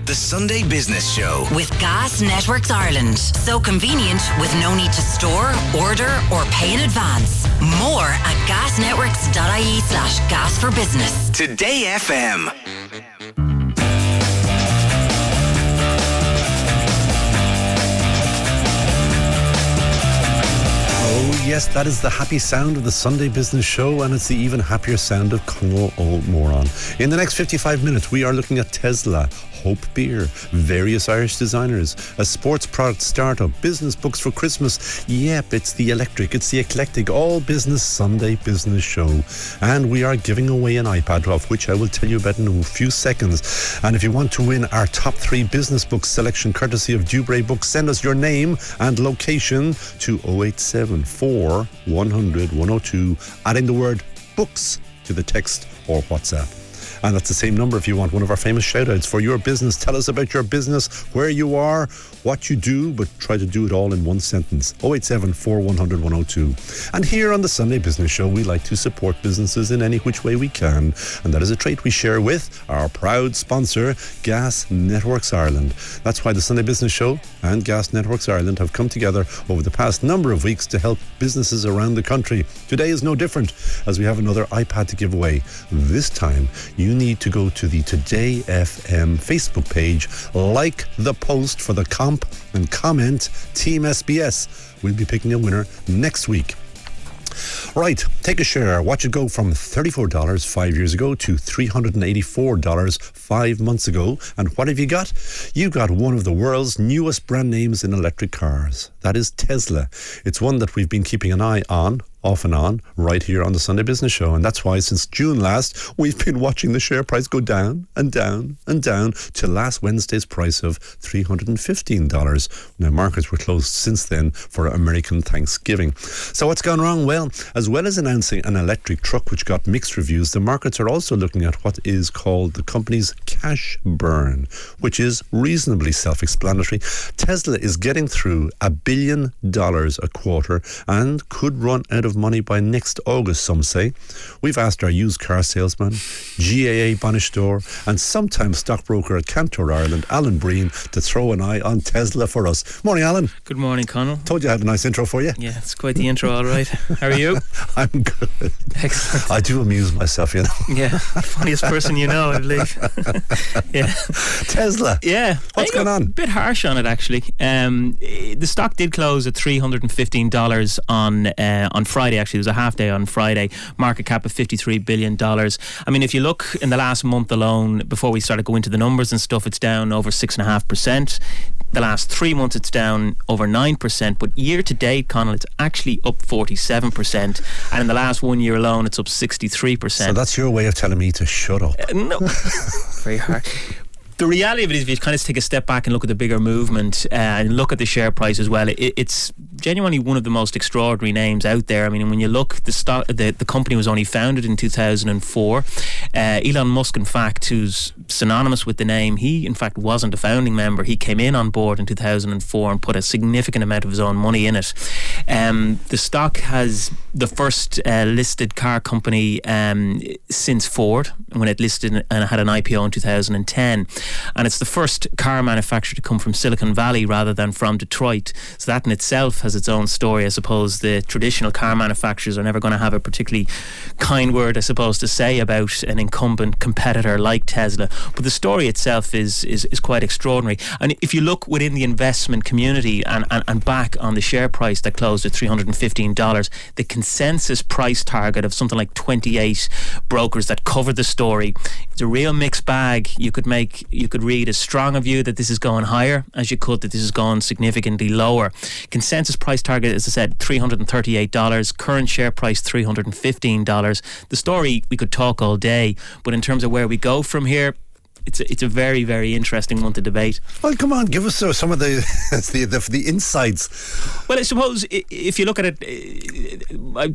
The Sunday Business Show. With Gas Networks Ireland. So convenient with no need to store, order or pay in advance. More at gasnetworks.ie/gas for business. Today FM. Oh yes, that is the happy sound of the Sunday Business Show, and it's the even happier sound of Congo Old Moron. In the next 55 minutes, we are looking at Tesla, Hope Beer, various Irish designers, a sports product startup, business books for Christmas. Yep, it's the electric, it's the eclectic, all business Sunday Business Show. And we are giving away an iPad, of which I will tell you about in a few seconds. And if you want to win our top 3 business books selection courtesy of Dubray Books, send us your name and location to 087 100 102, adding the word books to the text or WhatsApp. And that's the same number if you want one of our famous shout-outs for your business. Tell us about your business, where you are, what you do, but try to do it all in one sentence. 087 100 102. And here on the Sunday Business Show, we like to support businesses in any which way we can. And that is a trait we share with our proud sponsor, Gas Networks Ireland. That's why the Sunday Business Show and Gas Networks Ireland have come together over the past number of weeks to help businesses around the country. Today is no different, as we have another iPad to give away. This time, you need to go to the Today FM Facebook page, like the post for the comp, and comment Team SBS. We'll be picking a winner next week. Right, take a share. Watch it go from $34 5 years ago to $384 5 months ago. And what have you got? You got one of the world's newest brand names in electric cars. That is Tesla. It's one that we've been keeping an eye on, off and on, right here on the Sunday Business Show. And that's why since June last, we've been watching the share price go down and down and down to last Wednesday's price of $315. Now, markets were closed since then for American Thanksgiving. So what's gone wrong? Well, as well as announcing an electric truck which got mixed reviews, the markets are also looking at what is called the company's cash burn, which is reasonably self-explanatory. Tesla is getting through $1 billion a quarter and could run out of money by next August, some say. We've asked our used car salesman, GAA Bannister, and sometimes stockbroker at Cantor Ireland, Alan Breen, to throw an eye on Tesla for us. Morning, Alan. Good morning, Conor. Told you I had a nice intro for you. Yeah, it's quite the intro, all right. How are you? I'm good. Excellent. I do amuse myself, you know. Yeah, funniest person you know, I believe. Yeah. Tesla. Yeah. What's going on? A bit harsh on it, actually. The stock did close at $315 on Friday. Actually, there was a half day on Friday. Market cap of $53 billion. I mean, if you look in the last month alone, before we started going into the numbers and stuff, it's down over 6.5%. The last 3 months, it's down over 9%. But year to date, Conal, it's actually up 47%. And in the last 1 year alone, it's up 63%. So that's your way of telling me to shut up. No. Very hard. The reality of it is, if you kind of take a step back and look at the bigger movement and look at the share price as well, it's genuinely one of the most extraordinary names out there. I mean, when you look, the company was only founded in 2004. Elon Musk, in fact, who's synonymous with the name, he in fact wasn't a founding member. He came in on board in 2004 and put a significant amount of his own money in it. The stock has the first listed car company since Ford, when it listed and had an IPO in 2010. And it's the first car manufacturer to come from Silicon Valley rather than from Detroit. So that in itself has its own story. I suppose the traditional car manufacturers are never going to have a particularly kind word, I suppose, to say about an incumbent competitor like Tesla. But the story itself is quite extraordinary. And if you look within the investment community and back on the share price that closed at $315, the consensus price target of something like 28 brokers that covered the story, it's a real mixed bag. You could read as strong a view that this is going higher as you could that this is going significantly lower. Consensus price target, as I said, $338. Current share price $315. The story, we could talk all day, but in terms of where we go from here, it's a very, very interesting one to debate. Well, come on, give us some of the insights. Well, I suppose if you look at it,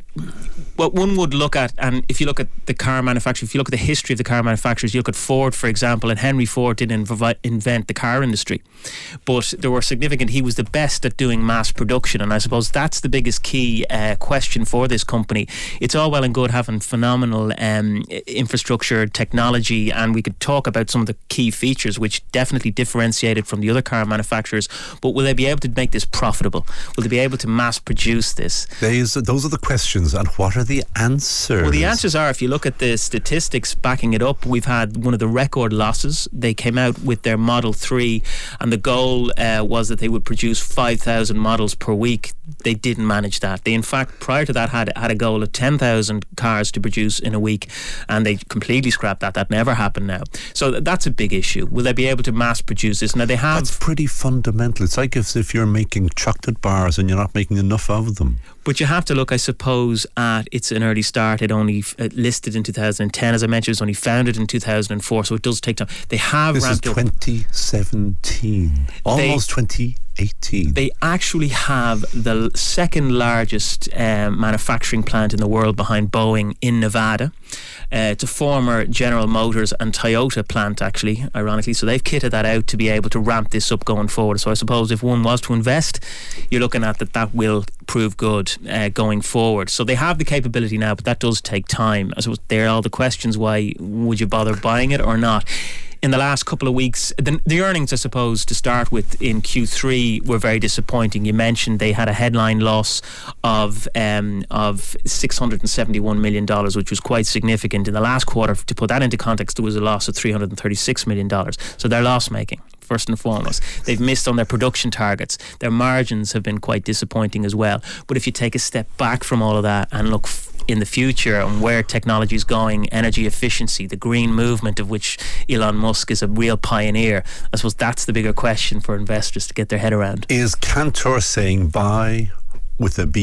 what one would look at, and if you look at the car manufacturer, if you look at the history of the car manufacturers, you look at Ford, for example, and Henry Ford didn't invent the car industry, but there were significant, he was the best at doing mass production, and I suppose that's the biggest key question for this company. It's all well and good having phenomenal infrastructure, technology, and we could talk about some some of the key features which definitely differentiate it from the other car manufacturers. But will they be able to make this profitable? Will they be able to mass produce this? Those are the questions, and what are the answers? Well, the answers are, if you look at the statistics backing it up, we've had one of the record losses. They came out with their Model 3, and the goal was that they would produce 5,000 models per week. They didn't manage that. They, in fact, prior to that, had a goal of 10,000 cars to produce in a week, and they completely scrapped that. That never happened now. So that's a big issue. Will they be able to mass produce this? Now, they have... That's pretty fundamental. It's like if you're making chocolate bars and you're not making enough of them. But you have to look, I suppose, at it's an early start. It only listed in 2010. As I mentioned, it was only founded in 2004, so it does take time. They have ramped up. This is 2017. Almost 2018. They actually have the second largest manufacturing plant in the world behind Boeing in Nevada. It's a former General Motors and Toyota plant, actually, ironically. So they've kitted that out to be able to ramp this up going forward. So I suppose if one was to invest, you're looking at that will prove good going forward. So they have the capability now, but that does take time. I suppose there are all the questions. Why would you bother buying it or not? In the last couple of weeks, the earnings, I suppose, to start with in Q3 were very disappointing. You mentioned they had a headline loss of $671 million, which was quite significant. In the last quarter, to put that into context, there was a loss of $336 million. So they're loss-making, first and foremost. They've missed on their production targets. Their margins have been quite disappointing as well. But if you take a step back from all of that and look in the future and where technology is going, energy efficiency, the green movement of which Elon Musk is a real pioneer, I suppose that's the bigger question for investors to get their head around. Is Cantor saying buy with a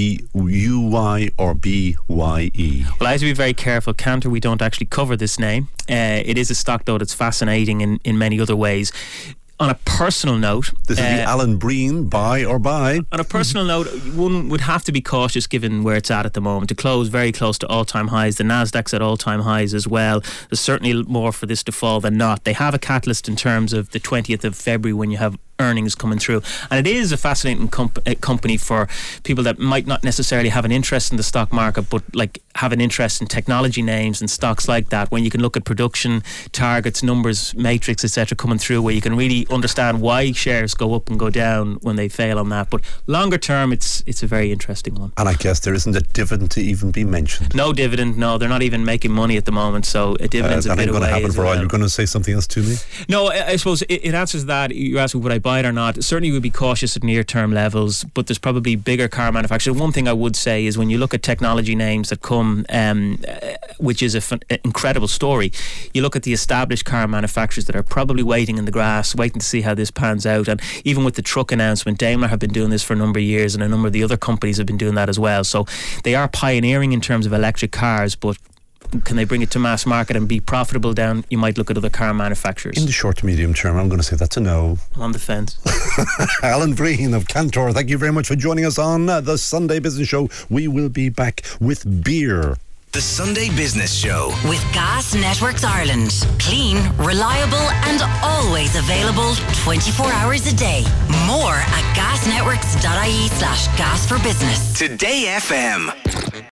B-U-Y or B-Y-E? Well, I have to be very careful. Cantor, we don't actually cover this name. It is a stock, though, that's fascinating in many other ways. On a personal note... This is the Alan Breen, buy or buy. On a personal note, one would have to be cautious given where it's at the moment. To close very close to all-time highs. The Nasdaq's at all-time highs as well. There's certainly more for this to fall than not. They have a catalyst in terms of the 20th of February when you have earnings coming through, and it is a fascinating company for people that might not necessarily have an interest in the stock market, but like have an interest in technology names and stocks like that, when you can look at production targets, numbers, matrix, etc. coming through, where you can really understand why shares go up and go down when they fail on that. But longer term, it's a very interesting one. And I guess there isn't a dividend to even be mentioned. No dividend, no. They're not even making money at the moment, so a dividend's a bit away. That ain't going to happen for a while. You're going to say something else to me? No, I suppose it answers that. You asked me would I buy it or not. Certainly we'd be cautious at near-term levels, but there's probably bigger car manufacturers. One thing I would say is when you look at technology names that come, which is an incredible story, you look at the established car manufacturers that are probably waiting in the grass, waiting to see how this pans out. And even with the truck announcement, Daimler have been doing this for a number of years, and a number of the other companies have been doing that as well. So they are pioneering in terms of electric cars, but can they bring it to mass market and be profitable down? You might look at other car manufacturers. In the short to medium term, I'm going to say that's a no. I'm on the fence. Alan Breen of Cantor, thank you very much for joining us on the Sunday Business Show. We will be back with beer. The Sunday Business Show with Gas Networks Ireland. Clean, reliable and always available 24 hours a day. More at gasnetworks.ie/gas for business. Today FM.